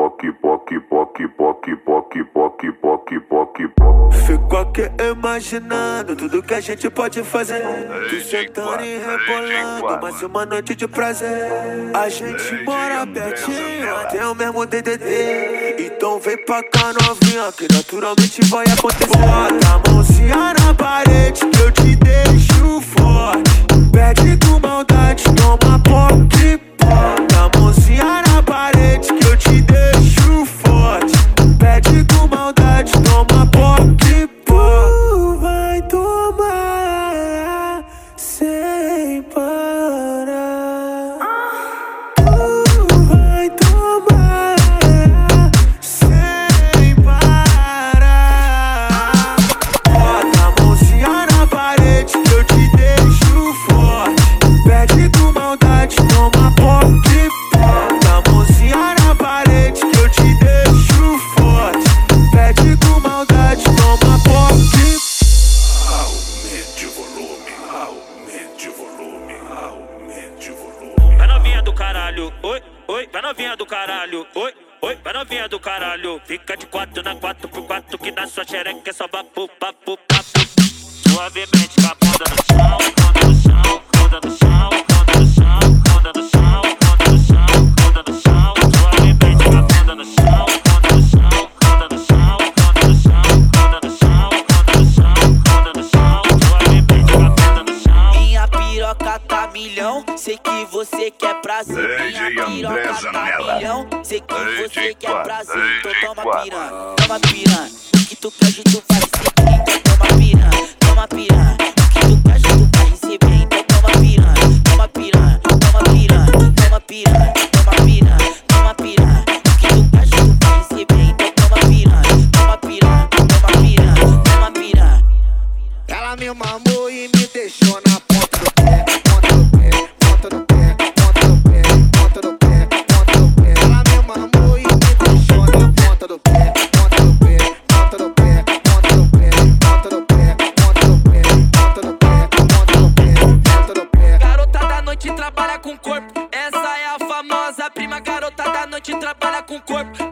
Fico aqui imaginando tudo que a gente pode fazer. Tu sentando e rebolando, mas uma noite de prazer. A gente mora pertinho, tem o mesmo DDD. Então vem pra cá novinha, que naturalmente vai acontecer. Bota a mãozinha na parede que eu te deixo forte. Pede com maldade, toma poque. Bota a mãozinha na parede que eu te deixo forte. Pede com maldade, toma poque. Vai tomar sem parar. Vai tomar sem parar. Bota a mãozinha na parede que eu te deixo forte. Pede com maldade, toma poque. Bota a mãozinha na parede que eu te deixo forte. Pede com maldade, toma poque. Aumente o volume, aumente o volume, aumente o volume. Vai novinha do caralho, oi, oi, vai novinha do caralho, oi, oi, vai novinha do caralho. Fica de 4 na 4x4 que na sua xereca é só papo, papo, papo. Suavemente com a bunda no chão, bunda no chão, bunda no chão, bunda no chão, bunda no chão, bunda no chão, bunda no chão. Suavemente com a bunda no chão, bunda no chão, bunda no chão, bunda no chão, bunda no chão, bunda no chão, bunda no chão. Suavemente com a bunda no chão. Minha piroca tá milhão, sei que você quer prazer. DJ Minha André piroca tá Zanella. milhão, sei que você quer prazer. Então toma DJ piranha, toma piranha. O que tu quer, tu vai receber. Então toma piranha, toma piranha. O que tu quer, tu vai receber. Então toma piranha, toma piranha, toma piranha, toma piranha, toma piranha, toma piranha. O que tu quer, tu vai receber. Então toma piranha, toma piranha, toma piranha, toma piranha. Ela me mamou e me deixou na ponta do pé, ponta do pé, ponta do pé, ponta do pé, ponta do pé, ponta do pé. Ela me mamou e me deixou na ponta do pé, ponta do pé, ponta do pé, ponta do pé, ponta do pé, ponta do pé, ponta do pé, ponta do pé, ponta do pé. Garota da noite trabalha com corpo, essa é a famosa prima. Garota da noite trabalha com corpo,